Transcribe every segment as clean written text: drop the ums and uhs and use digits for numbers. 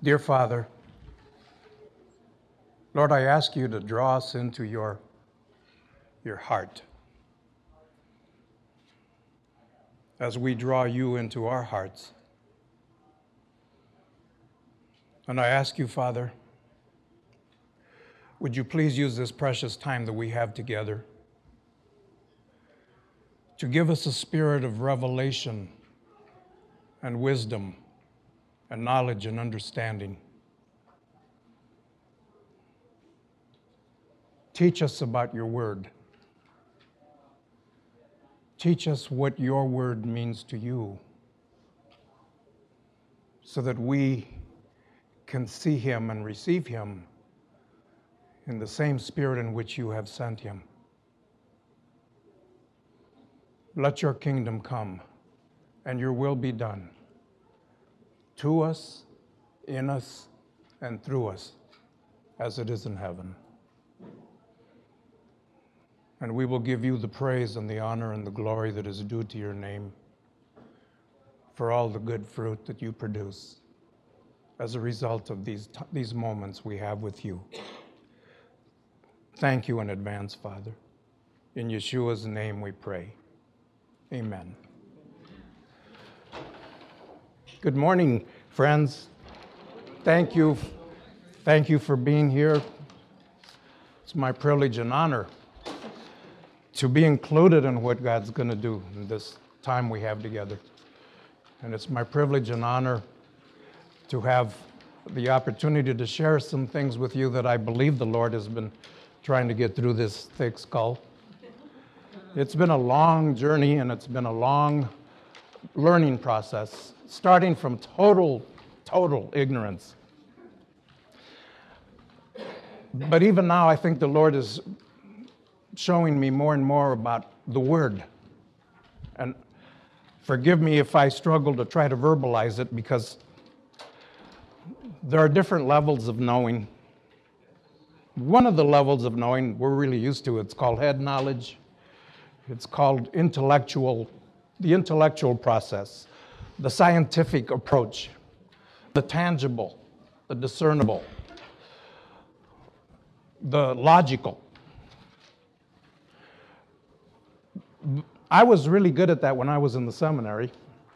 Dear Father, Lord, I ask you to draw us into your heart as we draw you into our hearts. And I ask you, Father, would you please use this precious time that we have together to give us a spirit of revelation and wisdom and knowledge and understanding. Teach us about your word. Teach us what your word means to you so that we can see him and receive him in the same spirit in which you have sent him. Let your kingdom come and your will be done to us, in us, and through us, as it is in heaven. And we will give you the praise and the honor and the glory that is due to your name for all the good fruit that you produce as a result of these moments we have with you. Thank you in advance, Father. In Yeshua's name we pray. Amen. Good morning, friends. Thank you for being here. It's my privilege and honor to be included in what God's going to do in this time we have together. And it's my privilege and honor to have the opportunity to share some things with you that I believe the Lord has been trying to get through this thick skull. It's been a long journey and it's been a long learning process, starting from total ignorance. But even now, I think the Lord is showing me more and more about the Word. And forgive me if I struggle to try to verbalize it, because there are different levels of knowing. One of the levels of knowing we're really used to, it's called head knowledge. It's called the intellectual process, the scientific approach, the tangible, the discernible, the logical. I was really good at that when I was in the seminary.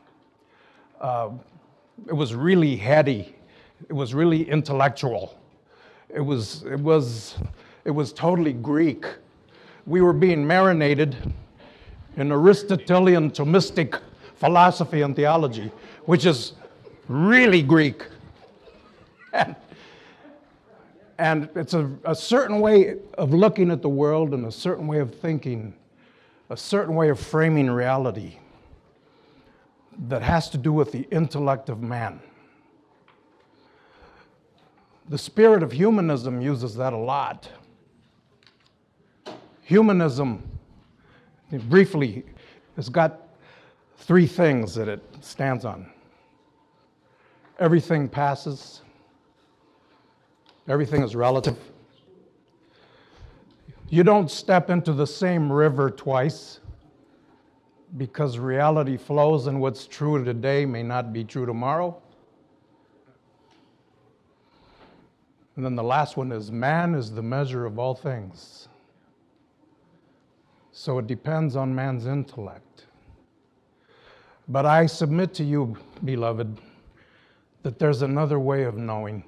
It was really heady. It was really intellectual. It was totally Greek. We were being marinated in Aristotelian Thomistic philosophy and theology, which is really Greek. And it's a certain way of looking at the world and a certain way of thinking, a certain way of framing reality that has to do with the intellect of man. The spirit of humanism uses that a lot. Humanism, briefly, has got three things that it stands on. Everything passes. Everything is relative. You don't step into the same river twice, because reality flows and what's true today may not be true tomorrow. And then the last one is man is the measure of all things. So it depends on man's intellect. But I submit to you, beloved, that there's another way of knowing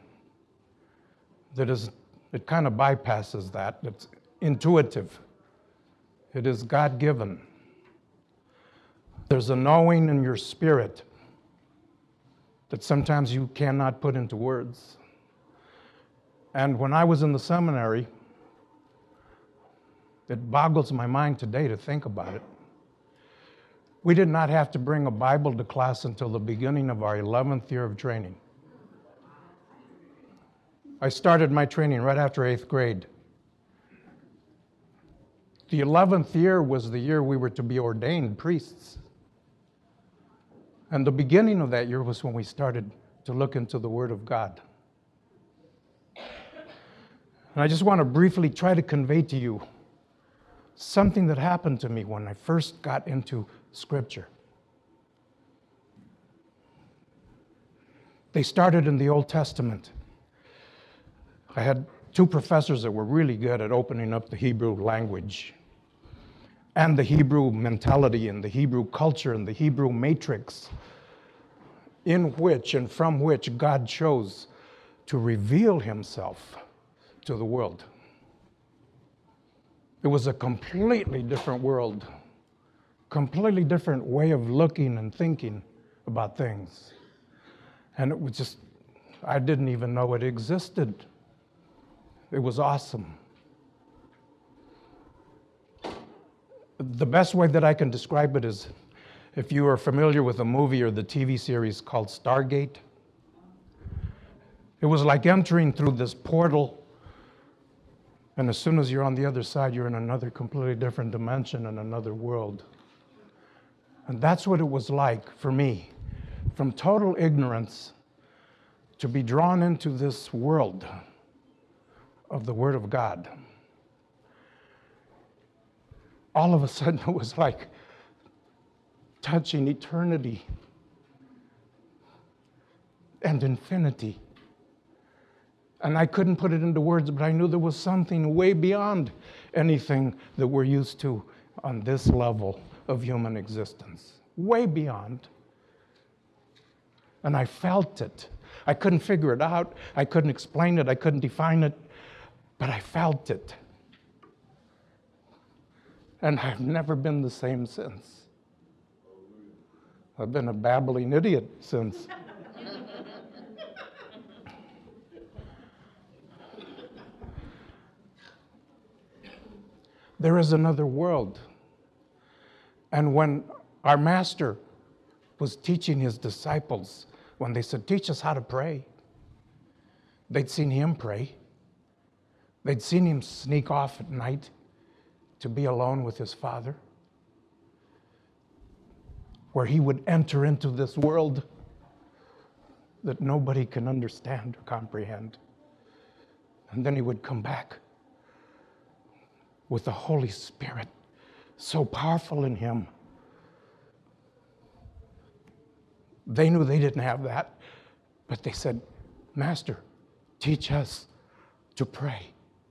it kind of bypasses that. It's intuitive. It is God-given. There's a knowing in your spirit that sometimes you cannot put into words. And when I was in the seminary, it boggles my mind today to think about it. We did not have to bring a Bible to class until the beginning of our 11th year of training. I started my training right after 8th grade. The 11th year was the year we were to be ordained priests. And the beginning of that year was when we started to look into the Word of God. And I just want to briefly try to convey to you something that happened to me when I first got into Scripture. They started in the Old Testament. I had two professors that were really good at opening up the Hebrew language and the Hebrew mentality and the Hebrew culture and the Hebrew matrix in which and from which God chose to reveal himself to the world. It was a completely different world, completely different way of looking and thinking about things. And it was just, I didn't even know it existed. It was awesome. The best way that I can describe it is if you are familiar with the movie or the TV series called Stargate. It was like entering through this portal, and as soon as you're on the other side, you're in another completely different dimension and another world. And that's what it was like for me, from total ignorance to be drawn into this world of the Word of God. All of a sudden, it was like touching eternity and infinity. And I couldn't put it into words, but I knew there was something way beyond anything that we're used to on this level of human existence. Way beyond. And I felt it. I couldn't figure it out. I couldn't explain it. I couldn't define it. But I felt it. And I've never been the same since. I've been a babbling idiot since. There is another world. And when our master was teaching his disciples, when they said, teach us how to pray, they'd seen him pray. They'd seen him sneak off at night to be alone with his Father, where he would enter into this world that nobody can understand or comprehend. And then he would come back with the Holy Spirit so powerful in him. They knew they didn't have that, but they said, Master, teach us to pray.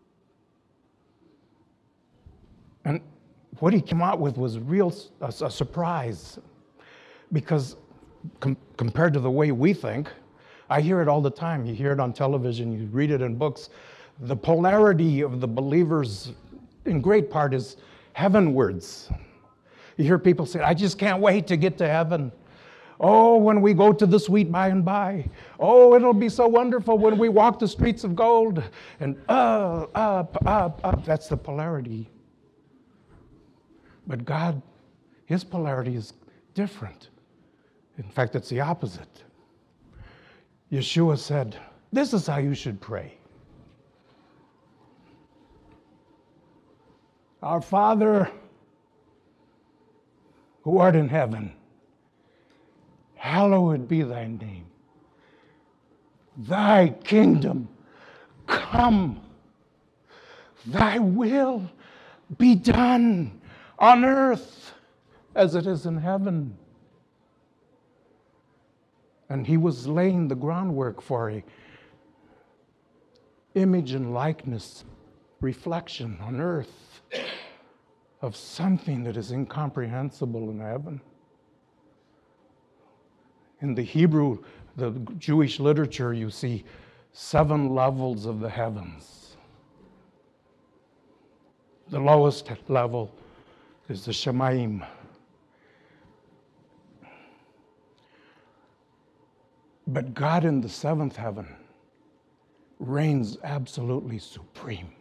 And what he came out with was a surprise, because compared to the way we think, I hear it all the time. You hear it on television, you read it in books. The polarity of the believers, in great part, is heavenwards. You hear people say, I just can't wait to get to heaven. Oh, when we go to the sweet by and by. Oh, it'll be so wonderful when we walk the streets of gold. And up. That's the polarity. But God, his polarity is different. In fact, it's the opposite. Yeshua said, this is how you should pray. Our Father, who art in heaven, hallowed be thy name. Thy kingdom come. Thy will be done on earth as it is in heaven. And he was laying the groundwork for a image and likeness reflection on earth of something that is incomprehensible in heaven. In the Hebrew, the Jewish literature, you see 7 levels of the heavens. The lowest level is the Shemaim. But God in the 7th heaven reigns absolutely supreme.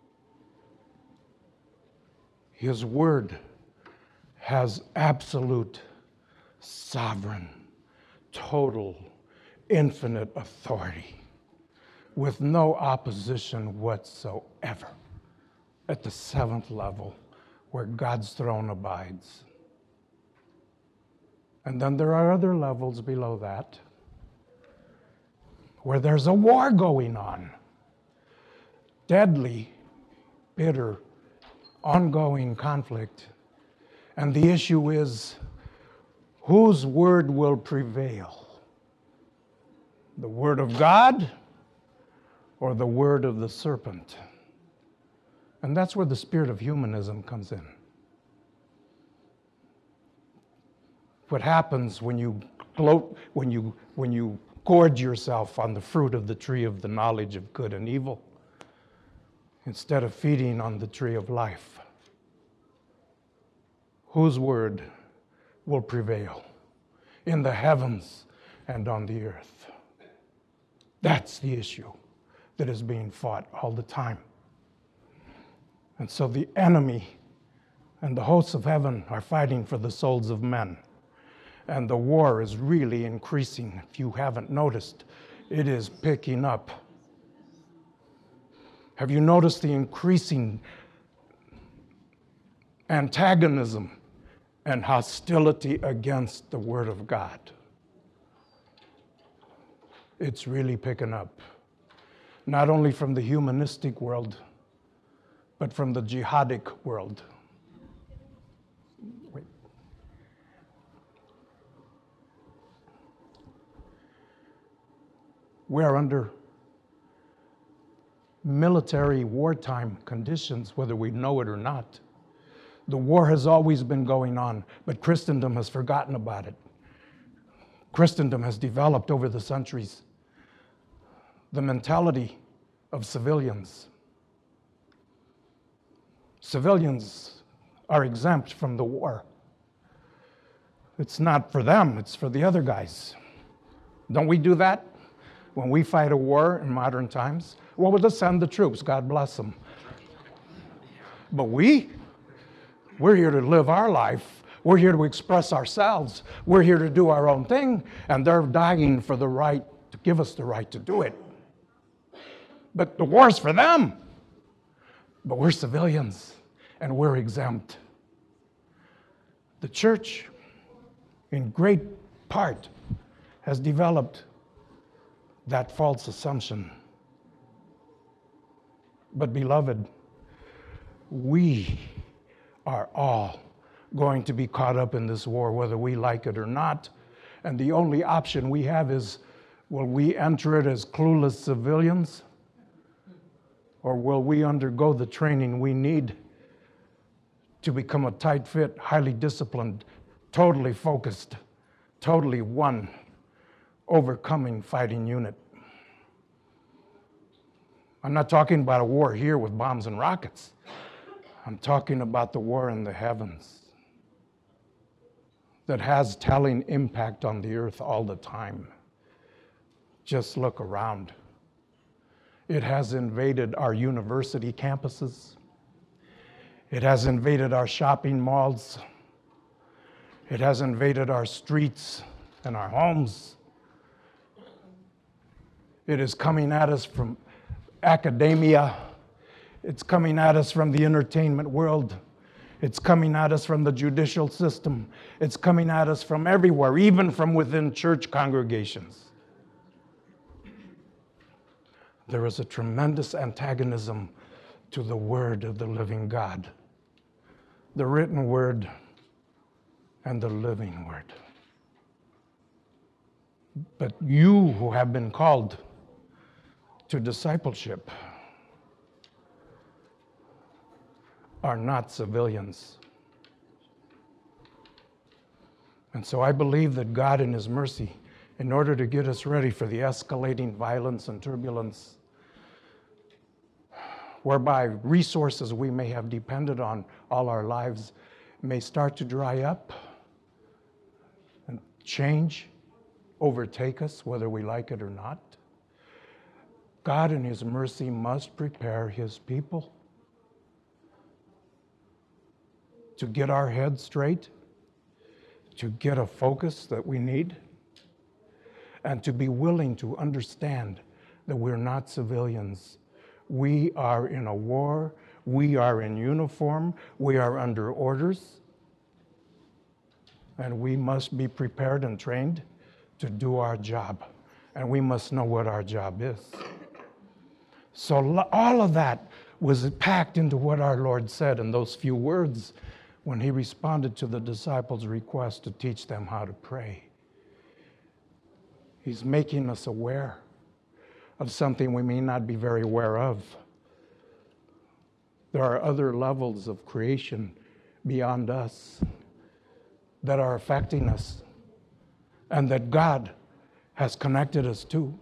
His word has absolute, sovereign, total, infinite authority with no opposition whatsoever at the 7th level where God's throne abides. And then there are other levels below that where there's a war going on. Deadly, bitter, ongoing conflict. And the issue is, whose word will prevail? The word of God or the word of the serpent? And that's where the spirit of humanism comes in. What happens when you gloat, when you gorge yourself on the fruit of the tree of the knowledge of good and evil, instead of feeding on the tree of life? Whose word will prevail in the heavens and on the earth? That's the issue that is being fought all the time. And so the enemy and the hosts of heaven are fighting for the souls of men. And the war is really increasing. If you haven't noticed, it is picking up. Have you noticed the increasing antagonism and hostility against the Word of God? It's really picking up. Not only from the humanistic world, but from the jihadic world. Wait. We are under military wartime conditions, whether we know it or not. The war has always been going on, but Christendom has forgotten about it. Christendom has developed over the centuries the mentality of civilians. Civilians are exempt from the war. It's not for them, it's for the other guys. Don't we do that when we fight a war in modern times? Well, we'll just send the troops, God bless them. But we're here to live our life. We're here to express ourselves. We're here to do our own thing, and they're dying for the right to give us the right to do it. But the war's for them. But we're civilians, and we're exempt. The church, in great part, has developed that false assumption. But beloved, we are all going to be caught up in this war, whether we like it or not. And the only option we have is, will we enter it as clueless civilians? Or will we undergo the training we need to become a tight-fit, highly disciplined, totally focused, totally one, overcoming fighting unit? I'm not talking about a war here with bombs and rockets. I'm talking about the war in the heavens that has telling impact on the earth all the time. Just look around. It has invaded our university campuses. It has invaded our shopping malls. It has invaded our streets and our homes. It is coming at us from academia. It's coming at us from the entertainment world. It's coming at us from the judicial system. It's coming at us from everywhere, even from within church congregations. There is a tremendous antagonism to the word of the living God, the written word and the living word. But you who have been called to discipleship are not civilians. And so I believe that God in His mercy, in order to get us ready for the escalating violence and turbulence, whereby resources we may have depended on all our lives may start to dry up and change, overtake us, whether we like it or not. God in His mercy must prepare His people to get our heads straight, to get a focus that we need, and to be willing to understand that we're not civilians. We are in a war. We are in uniform. We are under orders. And we must be prepared and trained to do our job. And we must know what our job is. So all of that was packed into what our Lord said in those few words when He responded to the disciples' request to teach them how to pray. He's making us aware of something we may not be very aware of. There are other levels of creation beyond us that are affecting us and that God has connected us to.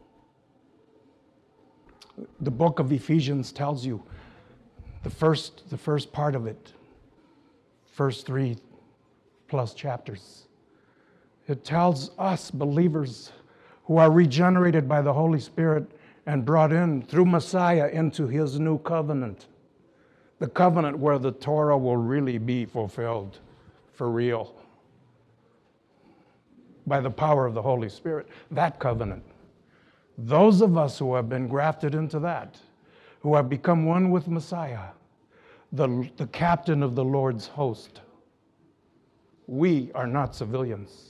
The book of Ephesians tells you the first part of it, first 3+ chapters. It tells us believers who are regenerated by the Holy Spirit and brought in through Messiah into his new covenant. The covenant where the Torah will really be fulfilled for real by the power of the Holy Spirit. That covenant. Those of us who have been grafted into that, who have become one with Messiah, the captain of the Lord's host, we are not civilians.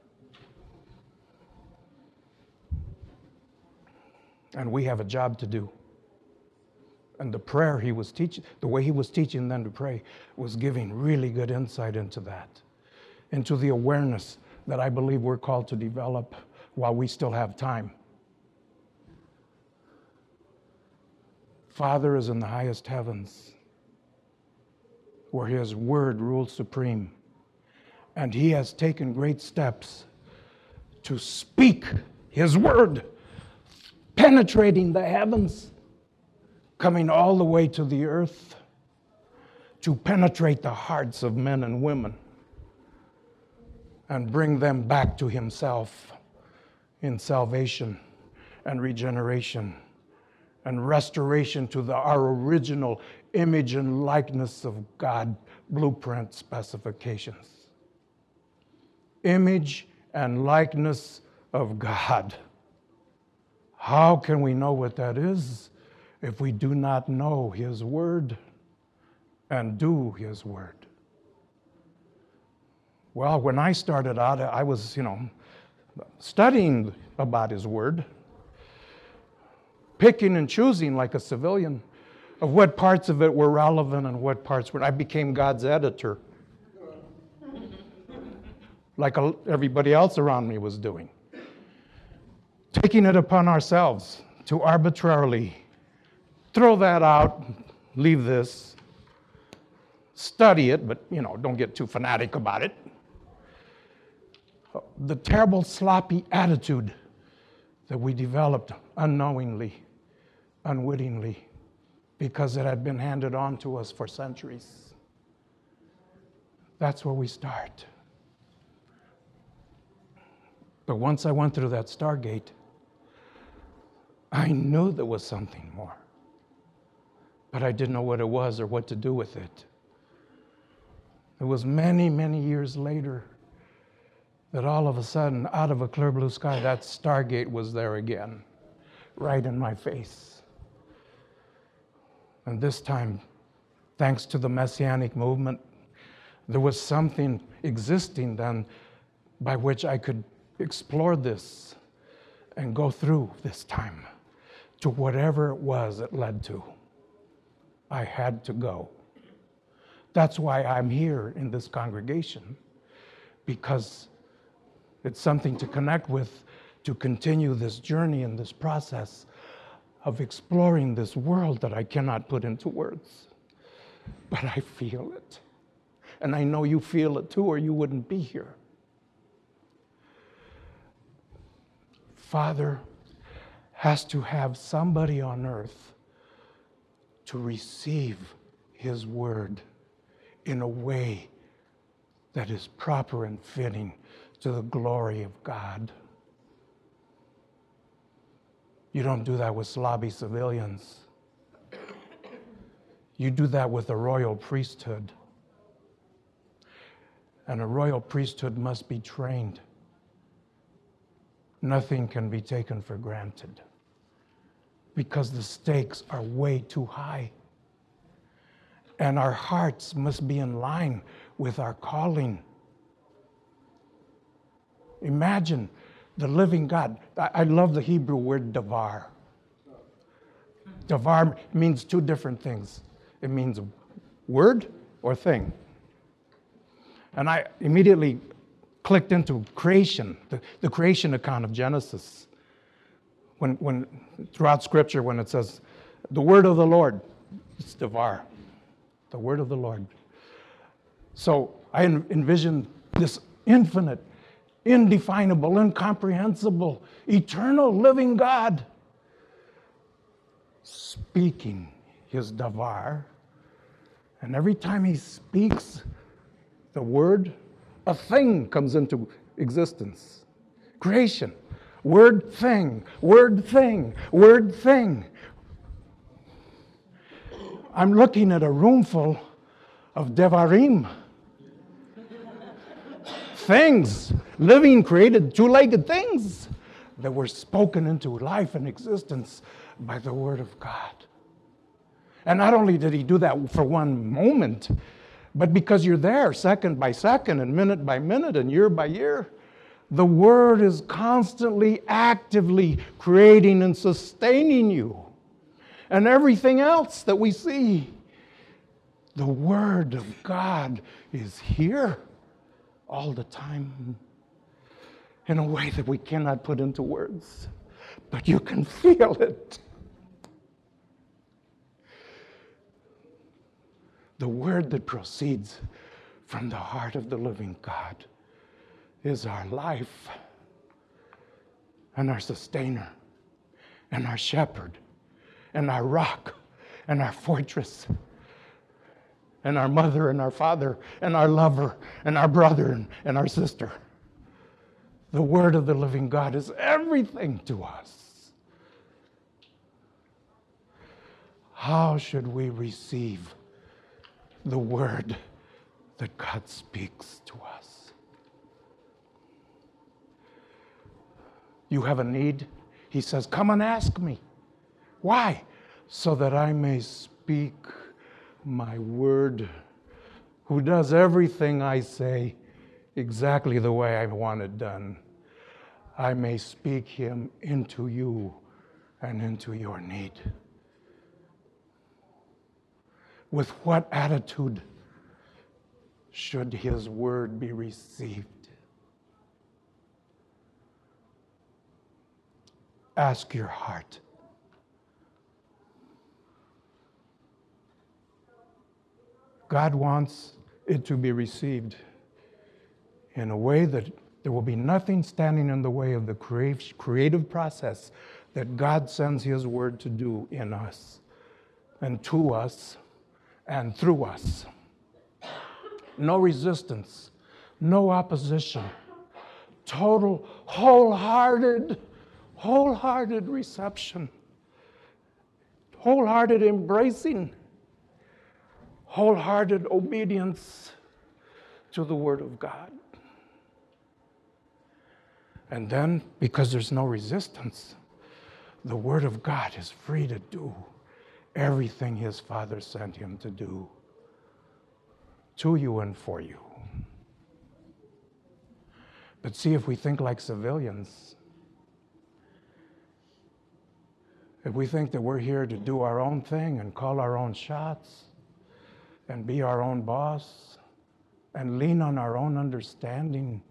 And we have a job to do. And the prayer he was teaching, the way he was teaching them to pray, was giving really good insight into that, into the awareness that I believe we're called to develop while we still have time. Father is in the highest heavens, where his word rules supreme. And he has taken great steps to speak his word, penetrating the heavens, coming all the way to the earth, to penetrate the hearts of men and women and bring them back to himself in salvation and regeneration and restoration to our original image and likeness of God blueprint specifications. Image and likeness of God. How can we know what that is if we do not know his word and do his word? Well, when I started out, I was, studying about his word, picking and choosing like a civilian of what parts of it were relevant and what parts were. I became God's editor, like everybody else around me was doing. Taking it upon ourselves to arbitrarily throw that out, leave this, study it, but don't get too fanatic about it. The terrible sloppy attitude that we developed unknowingly, unwittingly, because it had been handed on to us for centuries. That's where we start. But once I went through that Stargate, I knew there was something more. But I didn't know what it was or what to do with it. It was many, many years later that all of a sudden, out of a clear blue sky, that Stargate was there again, right in my face. And this time, thanks to the Messianic movement, there was something existing then by which I could explore this and go through this time to whatever it was it led to. I had to go. That's why I'm here in this congregation, because it's something to connect with, to continue this journey and this process of exploring this world that I cannot put into words. But I feel it. And I know you feel it too, or you wouldn't be here. Father has to have somebody on earth to receive his word in a way that is proper and fitting to the glory of God. You don't do that with sloppy civilians. You do that with a royal priesthood. And a royal priesthood must be trained. Nothing can be taken for granted because the stakes are way too high. And our hearts must be in line with our calling. Imagine the living God. I love the Hebrew word davar. Davar means two different things. It means word or thing. And I immediately clicked into creation, the creation account of Genesis. When throughout Scripture, when it says, the word of the Lord, it's Devar, the word of the Lord. So I envision this infinite, indefinable, incomprehensible, eternal, living God speaking his Devar. And every time he speaks the word, a thing comes into existence. Creation. Word thing, word thing, word thing. I'm looking at a room full of Devarim. Things, living, created, two-legged things that were spoken into life and existence by the Word of God. And not only did he do that for one moment, but because you're there second by second and minute by minute and year by year, the Word is constantly, actively creating and sustaining you. And everything else that we see, the Word of God is here all the time in a way that we cannot put into words, but you can feel it. The word that proceeds from the heart of the living God is our life and our sustainer and our shepherd and our rock and our fortress and our mother and our father and our lover and our brother and our sister. The word of the living God is everything to us. How should we receive the word that God speaks to us? You have a need? He says, come and ask me. Why? So that I may speak my word, who does everything I say exactly the way I want it done. I may speak him into you and into your need. With what attitude should his word be received? Ask your heart. God wants it to be received in a way that there will be nothing standing in the way of the creative process that God sends his word to do in us and to us and through us. No resistance, no opposition, total, wholehearted reception, wholehearted embracing, wholehearted obedience to the Word of God. And then, because there's no resistance, the Word of God is free to do everything his Father sent him to do, to you and for you. But see, if we think like civilians, if we think that we're here to do our own thing and call our own shots and be our own boss and lean on our own understanding,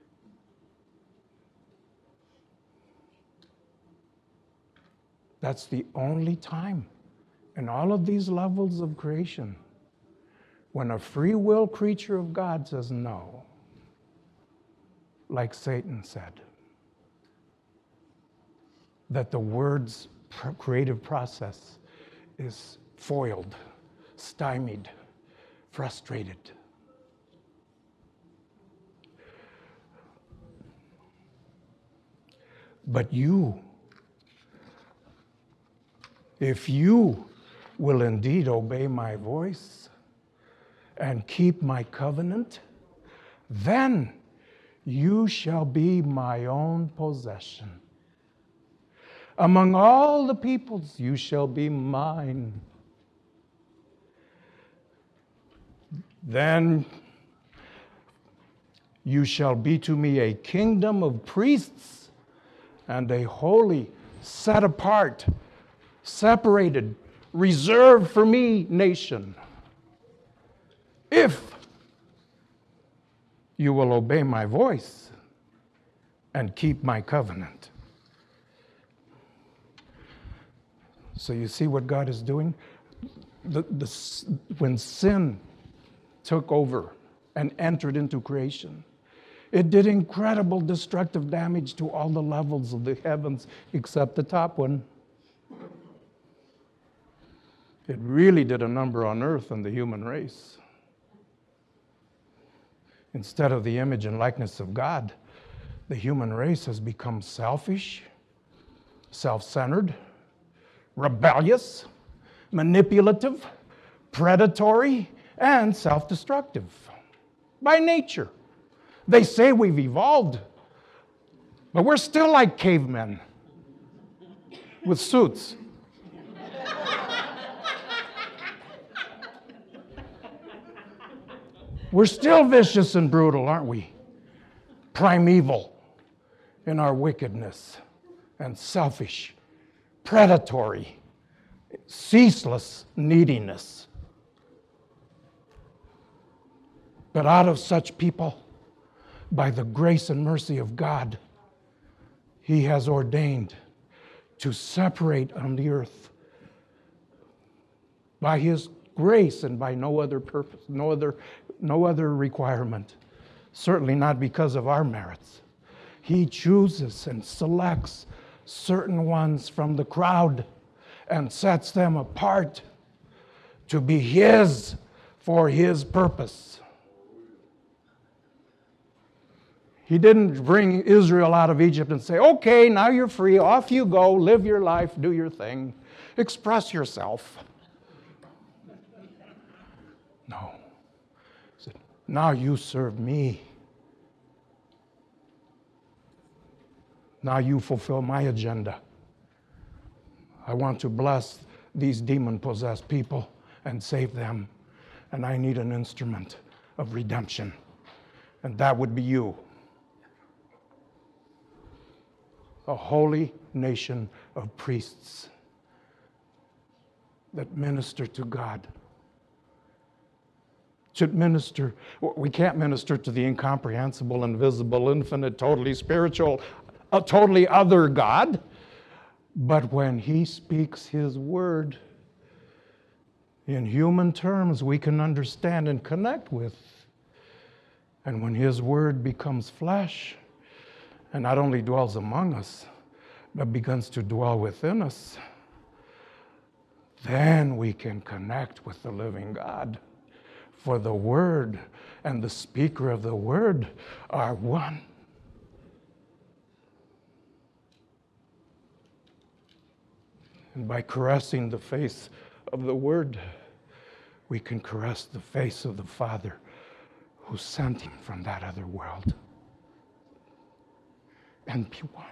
that's the only time in all of these levels of creation when a free will creature of God says no, like Satan said, that the word's creative process is foiled, stymied, frustrated. But you, if you will indeed obey my voice and keep my covenant, then you shall be my own possession. Among all the peoples, you shall be mine. Then you shall be to me a kingdom of priests and a holy, set apart, separated, reserved for me nation. If you will obey my voice and keep my covenant. So you see what God is doing? When sin took over and entered into creation, it did incredible destructive damage to all the levels of the heavens except the top one. It really did a number on earth and the human race. Instead of the image and likeness of God, the human race has become selfish, self-centered, rebellious, manipulative, predatory, and self-destructive by nature. They say we've evolved, but we're still like cavemen with suits. We're still vicious and brutal, aren't we? Primeval in our wickedness and selfish, predatory, ceaseless neediness. But out of such people, by the grace and mercy of God, He has ordained to separate on the earth by His grace and by no other purpose, no other requirement, certainly not because of our merits. He chooses and selects certain ones from the crowd and sets them apart to be His for His purpose. He didn't bring Israel out of Egypt and say, okay, now you're free, off you go, live your life, do your thing, express yourself. No. He said, now you serve me. Now you fulfill my agenda. I want to bless these demon-possessed people and save them. And I need an instrument of redemption. And that would be you. A holy nation of priests that minister to God. Should minister, we can't minister to the incomprehensible, invisible, infinite, totally spiritual, a totally other God. But when He speaks His word in human terms, we can understand and connect with. And when His word becomes flesh, and not only dwells among us, but begins to dwell within us, then we can connect with the living God. For the Word and the speaker of the Word are one. And by caressing the face of the Word, we can caress the face of the Father who sent Him from that other world. And be one.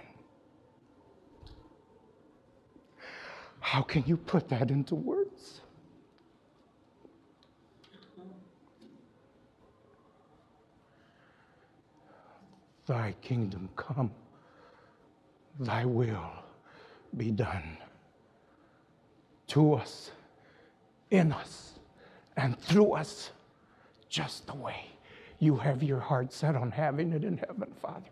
How can you put that into words? Thy kingdom come, Thy will be done to us, in us, and through us, just the way you have your heart set on having it in heaven, Father.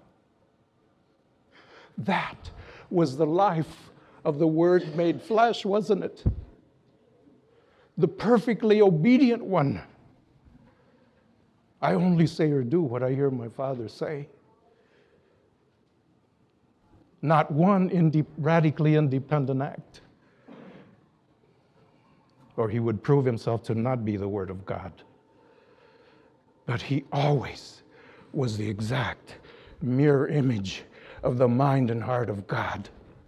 That was the life of the Word made flesh, wasn't it? The perfectly obedient one. I only say or do what I hear my Father say. Not one radically independent act, or He would prove Himself to not be the Word of God. But He always was the exact mirror image of the mind and heart of God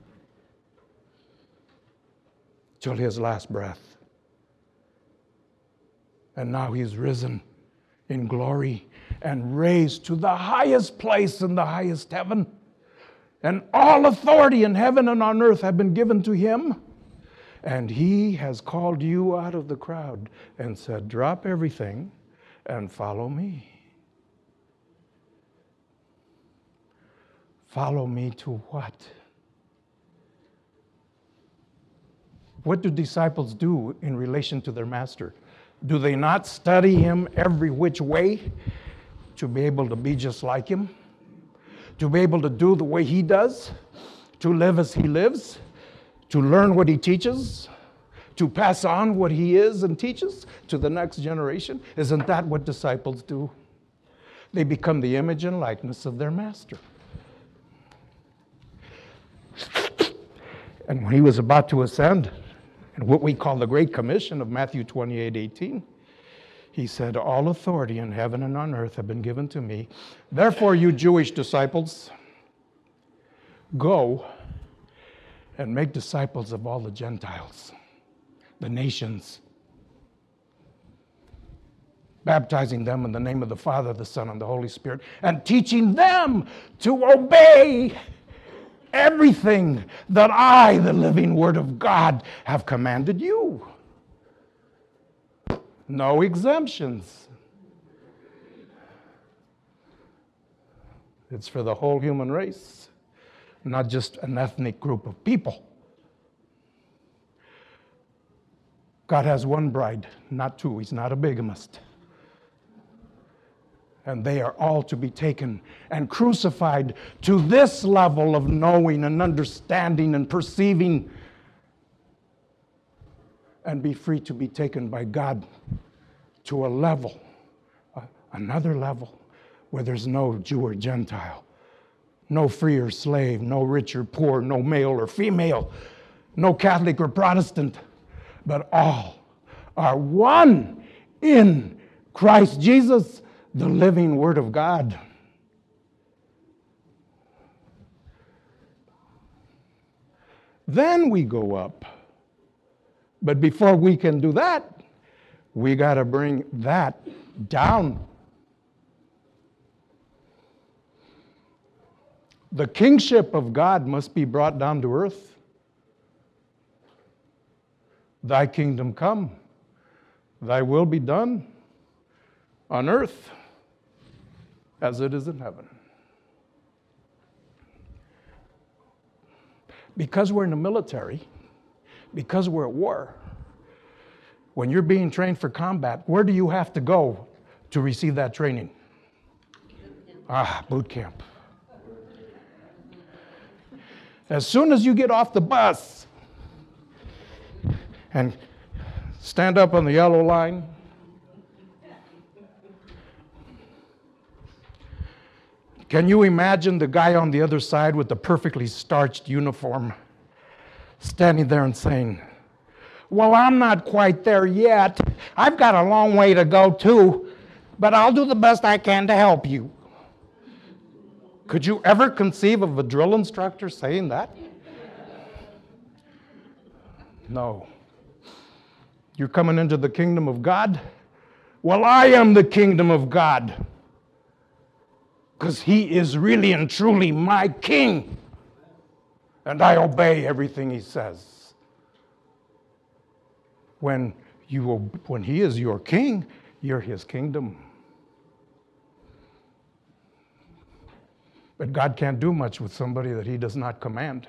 till His last breath. And now He's risen in glory and raised to the highest place in the highest heaven. And all authority in heaven and on earth have been given to Him. And He has called you out of the crowd and said, drop everything and follow me. Follow me to what? What do disciples do in relation to their master? Do they not study Him every which way? to be able to be just like him, to be able to do the way he does, to live as he lives, to learn what he teaches, to pass on what he is and teaches to the next generation. Isn't that what disciples do? They become the image and likeness of their master. And when he was about to ascend, and what we call the Great Commission of Matthew 28:18, he said, all authority in heaven and on earth have been given to me. Therefore, you Jewish disciples, go and make disciples of all the Gentiles, the nations, baptizing them in the name of the Father, the Son, and the Holy Spirit, and teaching them to obey everything that I, the living Word of God, have commanded you. No exemptions. It's for the whole human race, not just an ethnic group of people. God has one bride, not two. He's not a bigamist. And they are all to be taken and crucified to this level of knowing and understanding and perceiving, and be free to be taken by God to a level, another level, where there's no Jew or Gentile, no free or slave, no rich or poor, no male or female, no Catholic or Protestant, but all are one in Christ Jesus, the living Word of God. Then we go up. But before we can do that, we got to bring that down. The kingship of God must be brought down to earth. Thy kingdom come, thy will be done on earth as it is in heaven. Because we're in the military, because we're at war, when you're being trained for combat, where do you have to go to receive that training? Boot camp. As soon as you get off the bus and stand up on the yellow line, can you imagine the guy on the other side with the perfectly starched uniform standing there and saying, well, I'm not quite there yet. I've got a long way to go too, but I'll do the best I can to help you. Could you ever conceive of a drill instructor saying that? No. You're coming into the kingdom of God? Well, I am the kingdom of God, because he is really and truly my king, and I obey everything he says. When he is your king, you're his kingdom. But God can't do much with somebody that he does not command.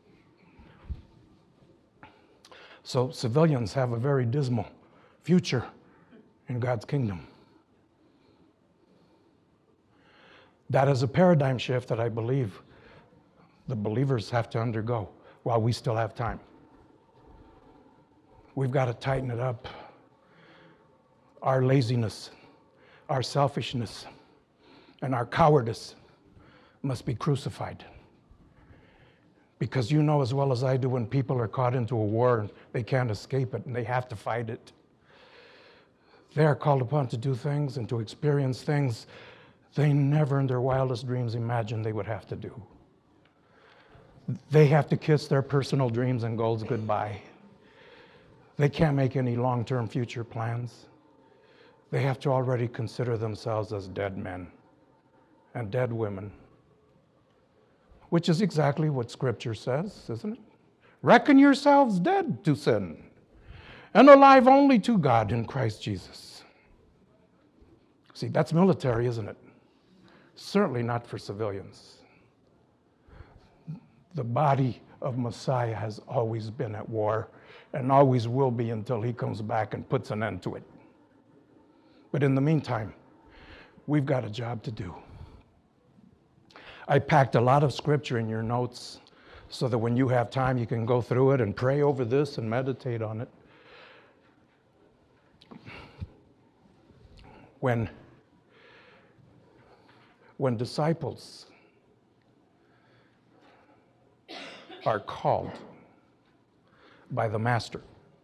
So civilians have a very dismal future in God's kingdom. That is a paradigm shift that I believe the believers have to undergo while we still have time. We've got to tighten it up. Our laziness, our selfishness, and our cowardice must be crucified. Because you know as well as I do, when people are caught into a war and they can't escape it and they have to fight it, they are called upon to do things and to experience things they never in their wildest dreams imagined they would have to do. They have to kiss their personal dreams and goals goodbye. They can't make any long-term future plans. They have to already consider themselves as dead men and dead women, which is exactly what Scripture says, isn't it? Reckon yourselves dead to sin and alive only to God in Christ Jesus. See, that's military, isn't it? Certainly not for civilians. The body of Messiah has always been at war and always will be until he comes back and puts an end to it. But in the meantime, we've got a job to do. I packed a lot of scripture in your notes so that when you have time, you can go through it and pray over this and meditate on it. When disciples are called by the Master,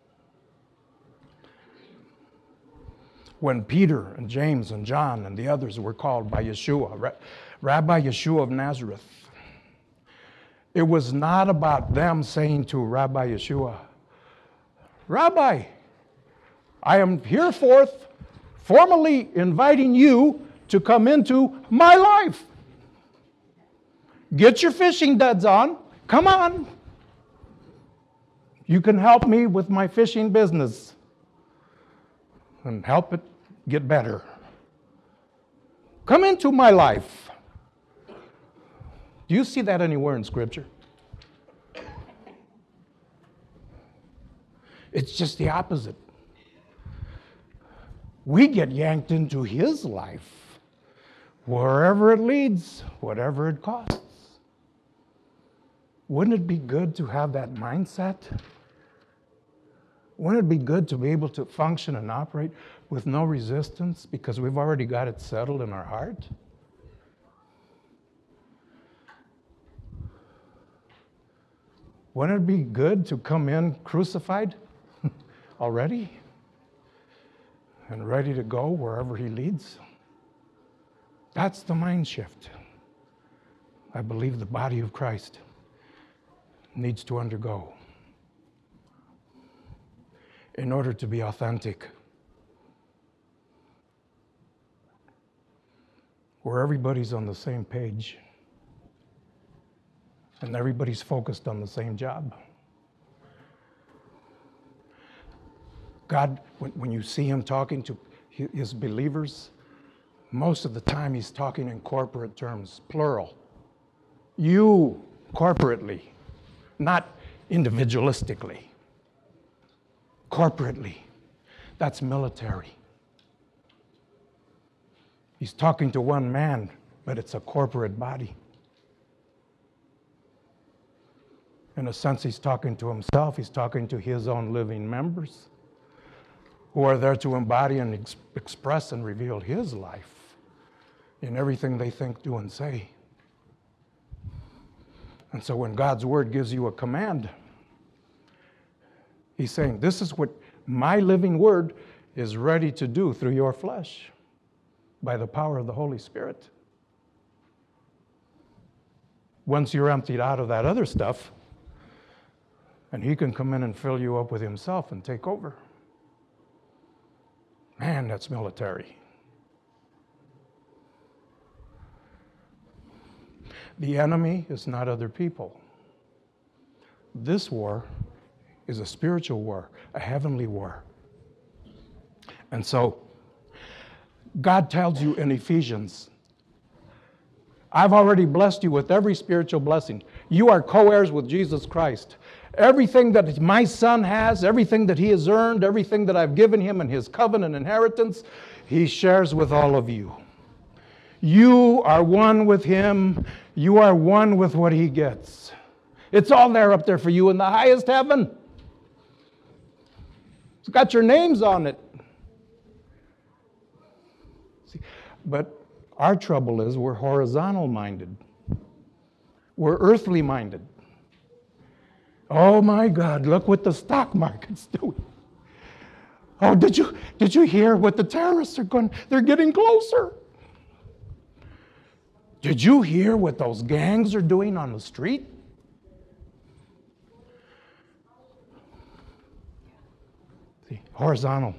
when Peter and James and John and the others were called by Yeshua, Rabbi Yeshua of Nazareth, it was not about them saying to Rabbi Yeshua, Rabbi, I am hereforth formally inviting you to come into my life. Get your fishing duds on. Come on. You can help me with my fishing business and help it get better. Come into my life. Do you see that anywhere in Scripture? It's just the opposite. We get yanked into his life, wherever it leads, whatever it costs. Wouldn't it be good to have that mindset? Wouldn't it be good to be able to function and operate with no resistance because we've already got it settled in our heart? Wouldn't it be good to come in crucified already and ready to go wherever he leads? That's the mind shift I believe the body of Christ needs to undergo in order to be authentic, where everybody's on the same page and everybody's focused on the same job. God, when you see him talking to his believers, most of the time he's talking in corporate terms, plural. You, corporately, not individualistically. Corporately. That's military. He's talking to one man, but it's a corporate body. In a sense, he's talking to himself. He's talking to his own living members who are there to embody and express and reveal his life in everything they think, do, and say. And so when God's word gives you a command, he's saying, this is what my living word is ready to do through your flesh by the power of the Holy Spirit. Once you're emptied out of that other stuff, and he can come in and fill you up with himself and take over. Man, that's military. The enemy is not other people. This war is a spiritual war, a heavenly war. And so, God tells you in Ephesians, I've already blessed you with every spiritual blessing. You are co-heirs with Jesus Christ. Everything that my son has, everything that he has earned, everything that I've given him in his covenant inheritance, he shares with all of you. You are one with him. You are one with what he gets. It's all there up there for you in the highest heaven. It's got your names on it. See, but our trouble is we're horizontal minded. We're earthly minded. Oh my God, look what the stock market's doing. Oh, did you hear what the terrorists are going? They're getting closer. Did you hear what those gangs are doing on the street? See, horizontal.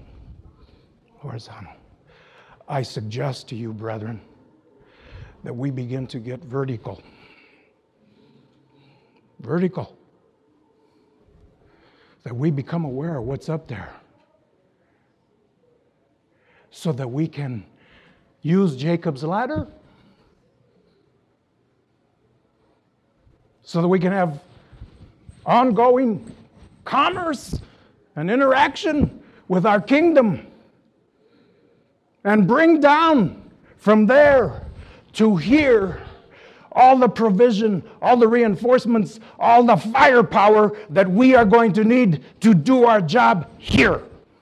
I suggest to you, brethren, that we begin to get vertical. That we become aware of what's up there so that we can use Jacob's ladder, so that we can have ongoing commerce and interaction with our kingdom and bring down From there to here, all the provision, all the reinforcements, all the firepower that we are going to need to do our job here.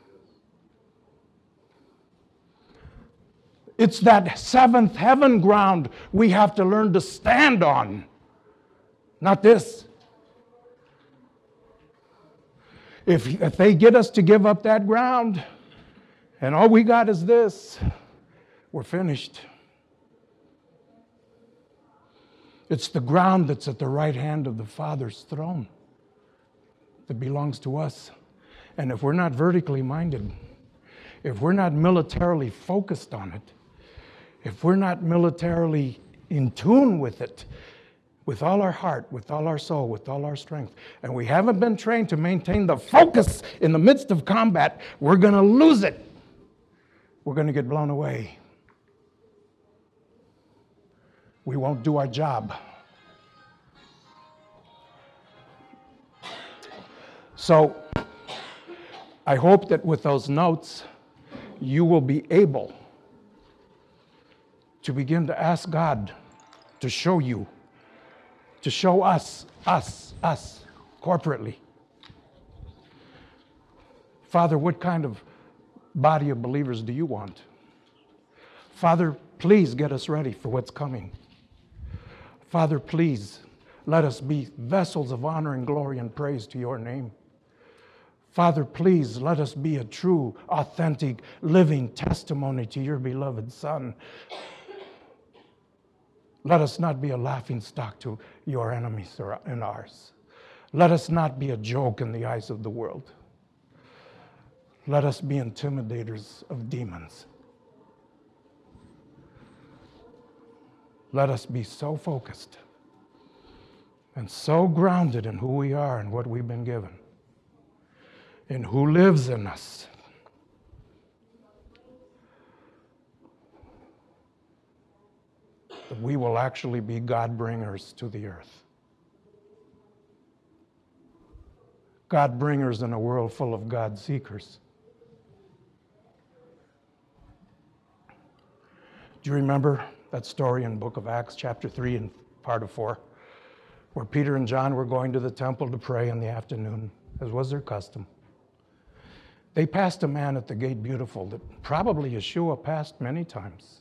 It's that seventh heaven ground we have to learn to stand on, not this. If they get us to give up that ground, and all we got is this, we're finished. It's the ground that's at the right hand of the Father's throne that belongs to us. And if we're not vertically minded, if we're not militarily focused on it, if we're not militarily in tune with it, with all our heart, with all our soul, with all our strength, and we haven't been trained to maintain the focus in the midst of combat, we're going to lose it. We're going to get blown away. We won't do our job. So, I hope that with those notes, you will be able to begin to ask God to show you, to show us, corporately. Father, what kind of body of believers do you want? Father, please get us ready for what's coming. Father, please let us be vessels of honor and glory and praise to your name. Father, please let us be a true, authentic, living testimony to your beloved Son. Let us not be a laughingstock to your enemies and ours. Let us not be a joke in the eyes of the world. Let us be intimidators of demons. Let us be so focused and so grounded in who we are and what we've been given, in who lives in us, that we will actually be God bringers to the earth. God bringers in a world full of God seekers. Do you remember that story in the book of Acts, chapter 3 and part of 4, where Peter and John were going to the temple to pray in the afternoon, as was their custom? They passed a man at the gate beautiful that probably Yeshua passed many times.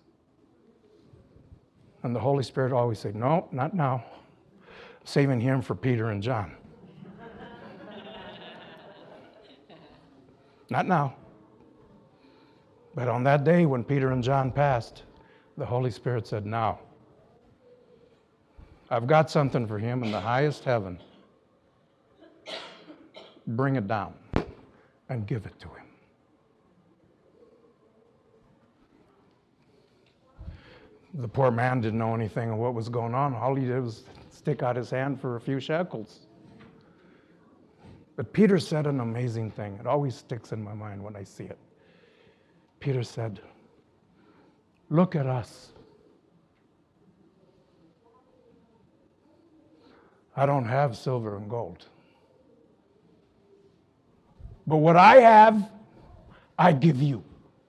And the Holy Spirit always said, no, not now. Saving him for Peter and John. Not now. But on that day when Peter and John passed, the Holy Spirit said, now, I've got something for him in the highest heaven. Bring it down and give it to him. The poor man didn't know anything of what was going on. All he did was stick out his hand for a few shekels. But Peter said an amazing thing. It always sticks in my mind when I see it. Peter said, look at us. I don't have silver and gold. But what I have, I give you.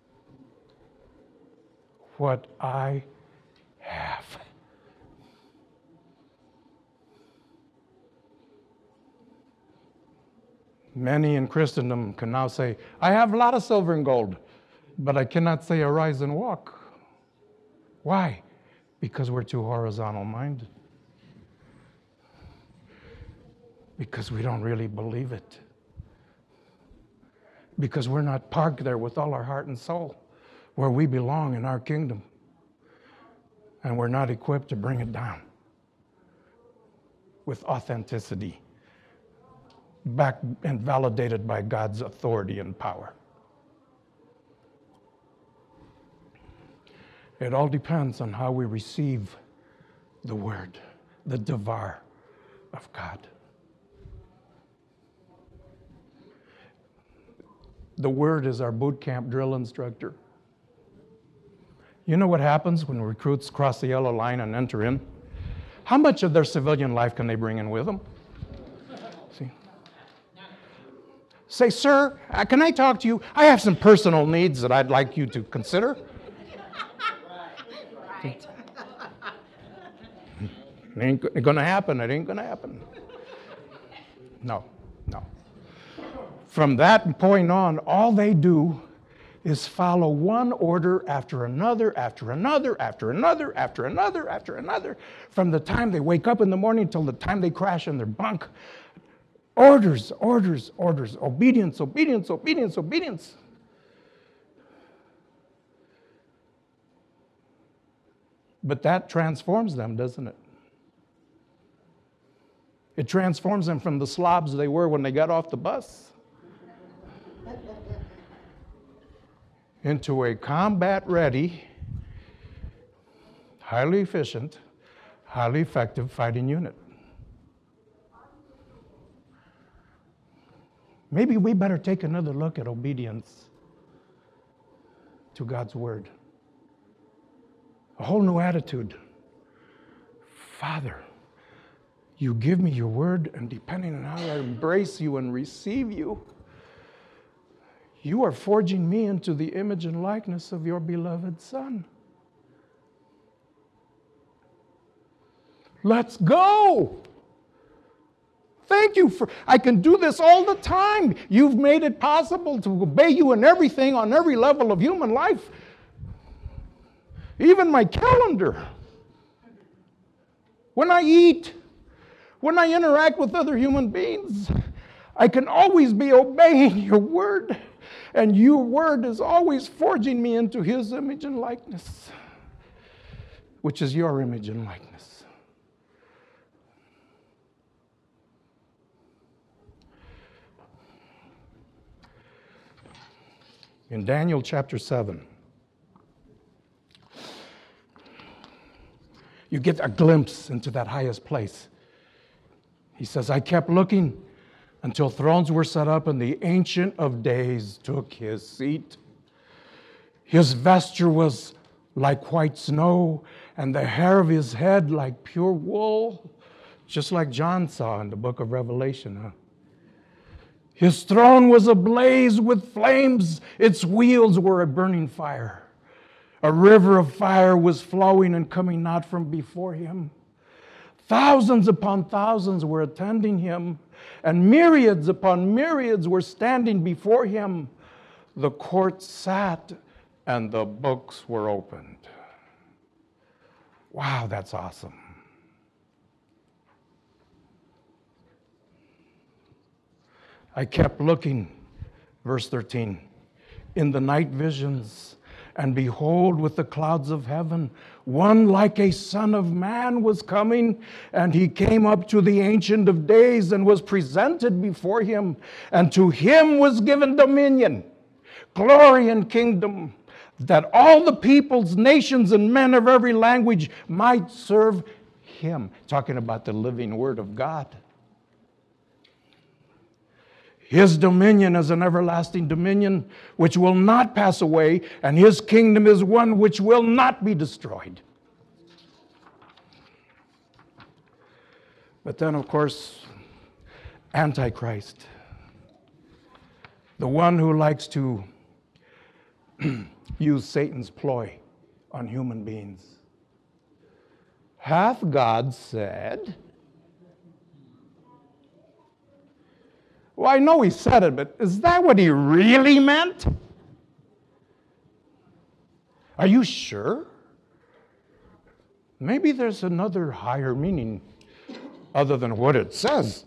What I have. Many in Christendom can now say, I have a lot of silver and gold, but I cannot say arise and walk. Why? Because we're too horizontal minded. Because we don't really believe it. Because we're not parked there with all our heart and soul, where we belong in our kingdom. And we're not equipped to bring it down with authenticity, backed and validated by God's authority and power. It all depends on how we receive the word, the davar of God. The word is our boot camp drill instructor. You know what happens when recruits cross the yellow line and enter in? How much of their civilian life can they bring in with them? See? Say, sir, can I talk to you? I have some personal needs that I'd like you to consider. It ain't going to happen. It ain't going to happen. No, no. From that point on, all they do is follow one order after another, after another, after another, after another, after another, from the time they wake up in the morning till the time they crash in their bunk. Orders, orders, orders, obedience, obedience, obedience, obedience. But that transforms them, doesn't it? It transforms them from the slobs they were when they got off the bus into a combat-ready, highly efficient, highly effective fighting unit. Maybe we better take another look at obedience to God's word. A whole new attitude. Father, you give me your word, and depending on how I embrace you and receive you, you are forging me into the image and likeness of your beloved Son. Let's go. Thank you for, I can do this all the time. You've made it possible to obey you in everything on every level of human life. Even my calendar. When I eat, when I interact with other human beings, I can always be obeying your word. And your word is always forging me into his image and likeness, which is your image and likeness. In Daniel chapter 7, you get a glimpse into that highest place. He says, I kept looking until thrones were set up and the Ancient of Days took his seat. His vesture was like white snow and the hair of his head like pure wool, just like John saw in the book of Revelation. Huh? His throne was ablaze with flames. Its wheels were a burning fire. A river of fire was flowing and coming out from before him. Thousands upon thousands were attending him, and myriads upon myriads were standing before him. The court sat, and the books were opened. Wow, that's awesome. I kept looking, verse 13, in the night visions, and behold, with the clouds of heaven, one like a son of man was coming, and he came up to the Ancient of Days and was presented before him, and to him was given dominion, glory and kingdom, that all the peoples, nations, and men of every language might serve him. Talking about the living word of God. His dominion is an everlasting dominion which will not pass away, and his kingdom is one which will not be destroyed. But then, of course, Antichrist, the one who likes to use Satan's ploy on human beings. Hath God said? Well, I know he said it, but is that what he really meant? Are you sure? Maybe there's another higher meaning other than what it says.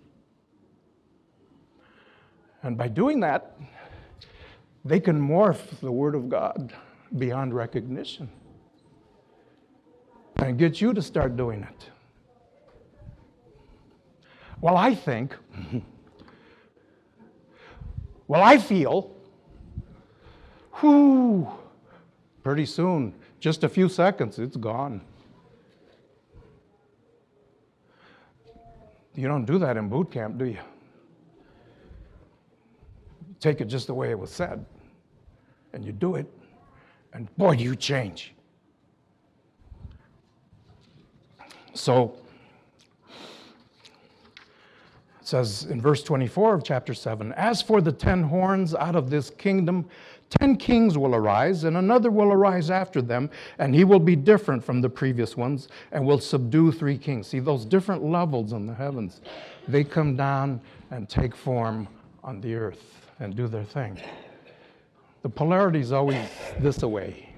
And by doing that, they can morph the Word of God beyond recognition and get you to start doing it. Well, I think... Well, I feel, pretty soon, just a few seconds, it's gone. You don't do that in boot camp, do you? Take it just the way it was said, and you do it, and boy, do you change. says in verse 24 of chapter 7, "As for the 10 horns, out of this kingdom 10 kings will arise, and another will arise after them, and he will be different from the previous ones, and will subdue 3 kings." See, those different levels in the heavens, they come down and take form on the earth and do their thing. The polarity is always this way.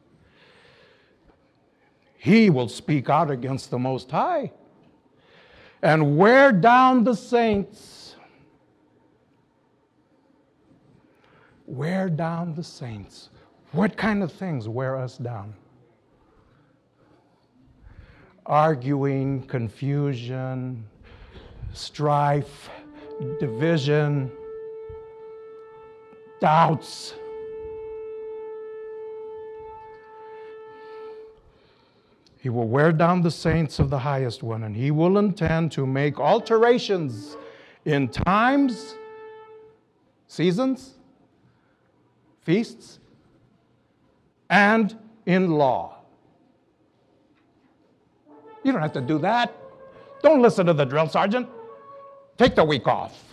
He will speak out against the Most High and wear down the saints. Wear down the saints. What kind of things wear us down? Arguing, confusion, strife, division, doubts. He will wear down the saints of the highest one, and he will intend to make alterations in times, seasons, feasts, and in law. You don't have to do that. Don't listen to the drill sergeant. Take the week off.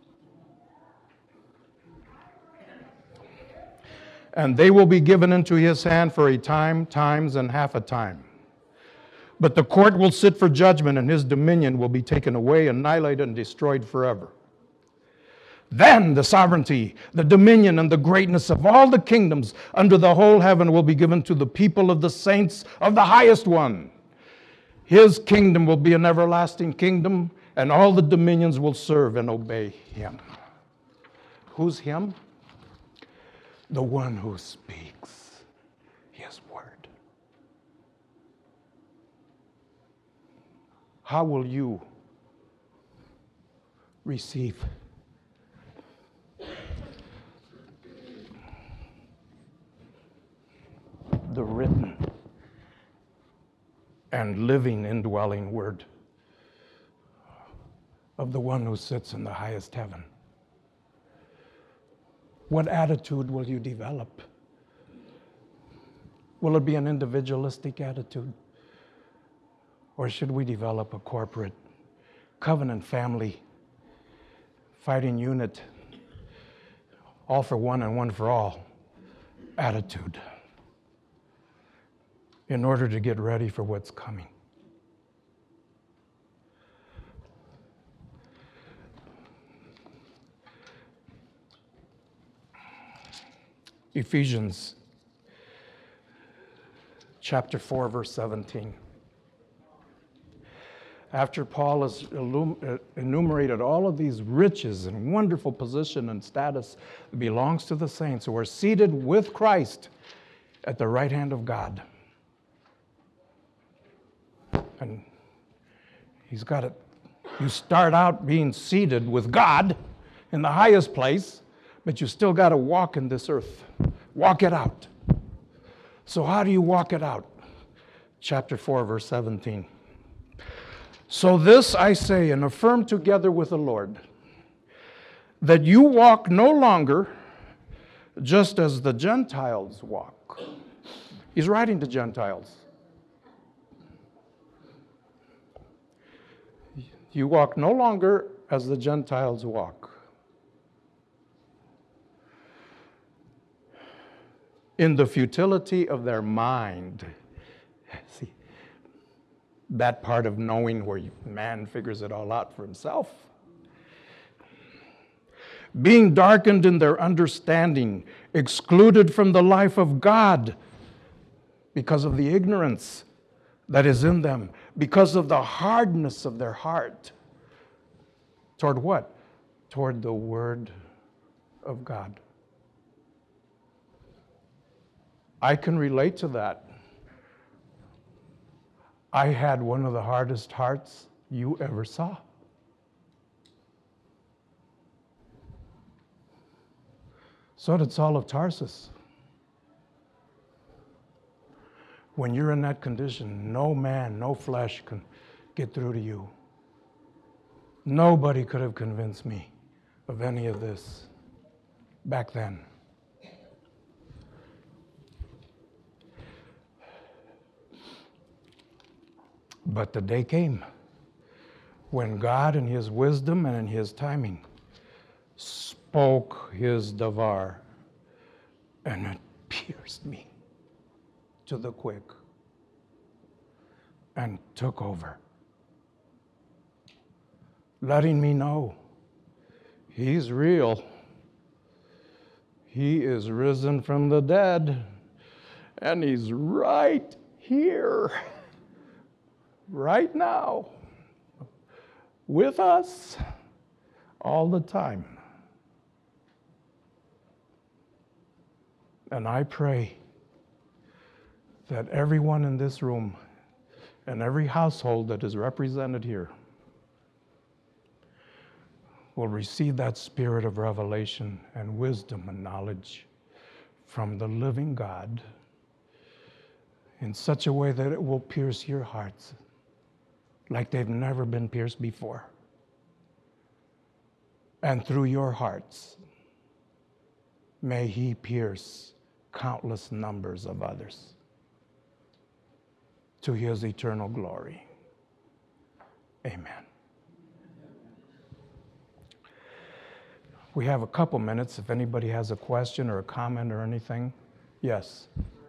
And they will be given into his hand for a time, times, and half a time. But the court will sit for judgment, and his dominion will be taken away, annihilated, and destroyed forever. Then the sovereignty, the dominion, and the greatness of all the kingdoms under the whole heaven will be given to the people of the saints of the highest one. His kingdom will be an everlasting kingdom, and all the dominions will serve and obey him. Who's him? The one who speaks his word. How will you receive the written and living indwelling word of the one who sits in the highest heaven? What attitude will you develop? Will it be an individualistic attitude? Or should we develop a corporate, covenant family, fighting unit, all for one and one for all attitude in order to get ready for what's coming? Ephesians chapter 4, verse 17. After Paul has enumerated all of these riches and wonderful position and status that belongs to the saints who are seated with Christ at the right hand of God. And he's got it. You start out being seated with God in the highest place, but you still got to walk in this earth. Walk it out. So how do you walk it out? Chapter 4, verse 17. "So this I say and affirm together with the Lord, that you walk no longer just as the Gentiles walk." He's writing to Gentiles. You walk no longer as the Gentiles walk. In the futility of their mind. See, that part of knowing where man figures it all out for himself. "Being darkened in their understanding, excluded from the life of God because of the ignorance that is in them, because of the hardness of their heart." Toward what? Toward the word of God. I can relate to that. I had one of the hardest hearts you ever saw. So did Saul of Tarsus. When you're in that condition, no man, no flesh can get through to you. Nobody could have convinced me of any of this back then. But the day came when God in his wisdom and in his timing spoke his davar, and it pierced me to the quick and took over, letting me know he's real. He is risen from the dead, and he's right here, right now, with us all the time. And I pray that everyone in this room and every household that is represented here will receive that spirit of revelation and wisdom and knowledge from the living God in such a way that it will pierce your hearts like they've never been pierced before. And through your hearts, may he pierce countless numbers of others to his eternal glory. Amen. We have a couple minutes if anybody has a question or a comment or anything. Yes.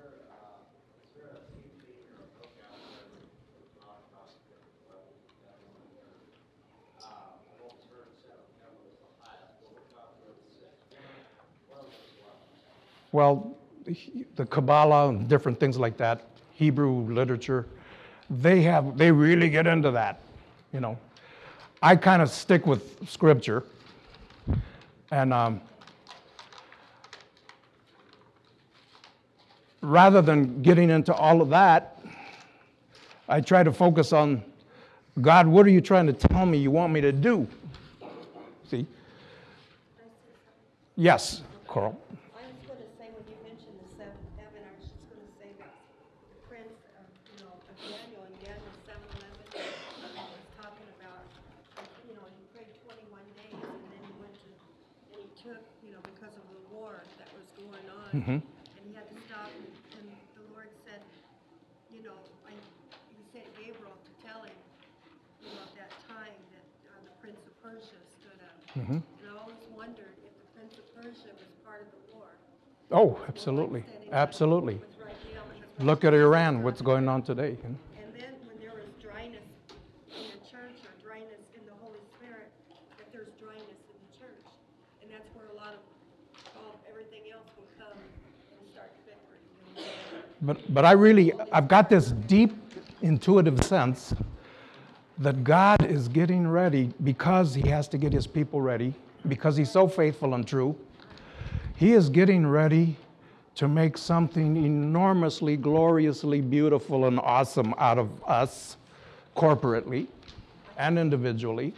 Well, the Kabbalah and different things like that, Hebrew literature, they really get into that, you know. I kind of stick with scripture, and rather than getting into all of that, I try to focus on, God, what are you trying to tell me you want me to do? See? Yes, Coral. I was going to say, when you mentioned the seventh heaven, I was just going to say that the prince of Daniel in Daniel 7:11 was talking about, he prayed 21 days, and then he went to, and he took, because of the war that was going on, and he had to stop, and the Lord said, he sent Gabriel to tell him, at that time that the prince of Persia stood up. And I always wondered if the prince of Persia was part of the war. Oh, absolutely, absolutely. Look at Iran, what's going on today. And then when there was dryness in the church or dryness in the Holy Spirit, that there's dryness in the church. And that's where a lot of everything else will come and start bickering. But I've got this deep intuitive sense that God is getting ready because he has to get his people ready, because he's so faithful and true. He is getting ready to make something enormously, gloriously beautiful and awesome out of us corporately and individually.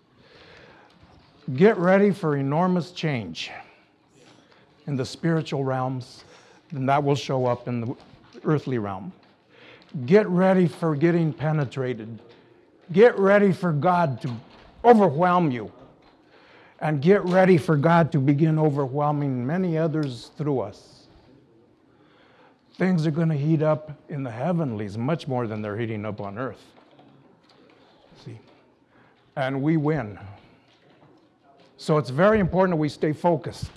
Get ready for enormous change in the spiritual realms, and that will show up in the earthly realm. Get ready for getting penetrated. Get ready for God to overwhelm you. And get ready for God to begin overwhelming many others through us. Things are going to heat up in the heavenlies much more than they're heating up on earth. See? And we win. So it's very important that we stay focused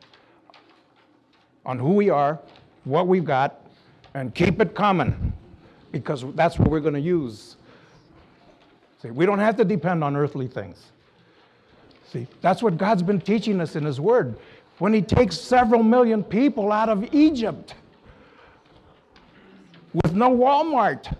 on who we are, what we've got, and keep it coming, because that's what we're going to use. See, we don't have to depend on earthly things. See, that's what God's been teaching us in his word. When he takes several million people out of Egypt with no Walmart.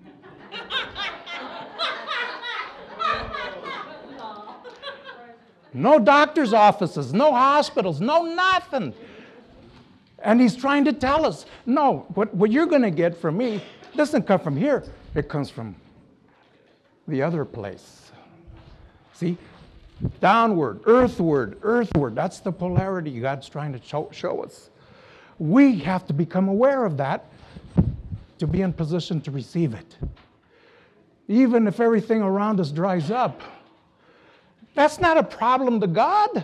No doctor's offices, no hospitals, no nothing. And he's trying to tell us, no, what you're going to get from me doesn't come from here. It comes from the other place. See? Downward, earthward, earthward. That's the polarity God's trying to show us. We have to become aware of that to be in position to receive it. Even if everything around us dries up, that's not a problem to God.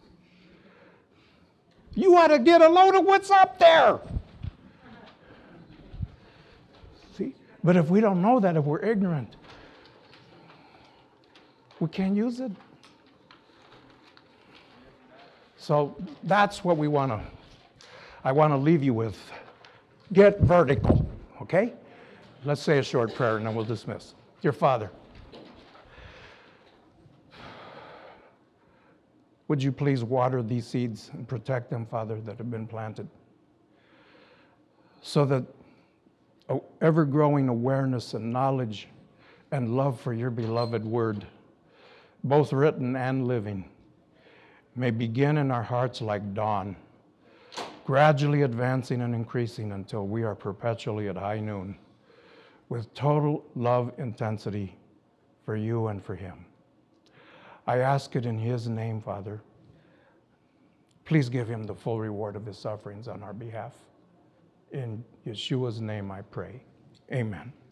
You ought to get a load of what's up there. See? But if we don't know that, if we're ignorant, we can't use it. So that's what I want to leave you with. Get vertical, okay? Let's say a short prayer and then we'll dismiss. Dear Father, would you please water these seeds and protect them, Father, that have been planted, so that ever-growing awareness and knowledge and love for your beloved word, both written and living, may begin in our hearts like dawn, gradually advancing and increasing until we are perpetually at high noon, with total love intensity for you and for him. I ask it in his name, Father. Please give him the full reward of his sufferings on our behalf. In Yeshua's name I pray. Amen.